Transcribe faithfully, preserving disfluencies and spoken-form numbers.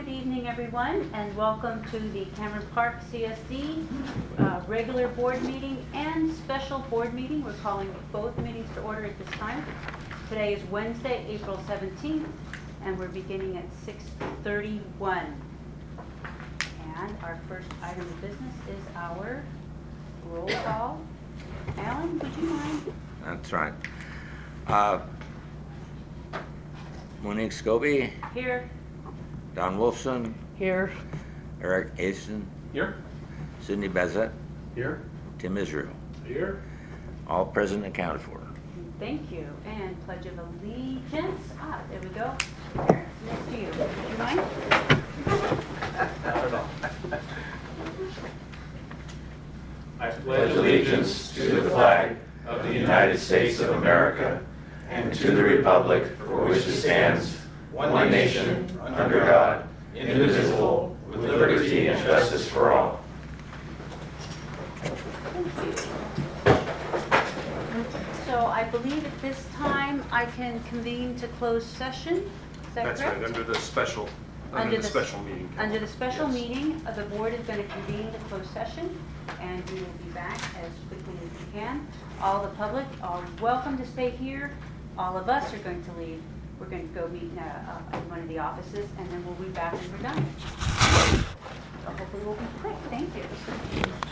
good evening, everyone, and welcome to the Cameron Park C S D uh, regular board meeting and special board meeting. We're calling both meetings to order at this time. Today is Wednesday, April seventeenth, and we're beginning at six thirty-one. And our first item of business is our roll call. Alan, would you mind? That's right. Uh, Monique Scobie, Here. Don Wolfson, Here. Eric Aston, Here. Sidney Bezet, Here. Tim Israel. Here. All present and accounted for. Thank you. And Pledge of Allegiance. Ah, there we go. There, next to you. Would you mind? Not at all. I pledge allegiance to the flag of the United States of America and to the republic for which it stands, one nation, under God, indivisible, with liberty and justice for all. So I believe at this time I can convene to closed session. Is that That's correct? right, under the special, Under under the the- special meeting. Under the special Yes. meeting, uh, the board is going to convene to closed session, and we will be back as quickly as we can. All the public are welcome to stay here. All of us are going to leave. We're going to go meet in, uh, uh, in one of the offices, and then we'll be back when we're done. So hopefully we'll be quick. Thank you.